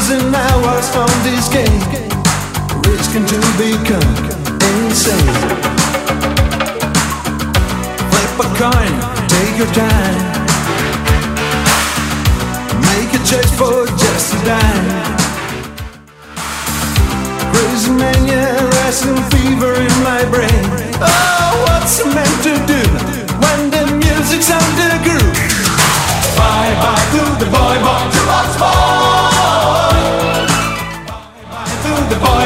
losing hours from this game, risking to become insane. Flip a coin, take your time, make a choice for just a dime. Crazy mania, wrestling fever in my brain. Oh, what's it meant to do when the music's on the groove? Bye bye to the boy, boy, to lots boy. Bye bye to the boy.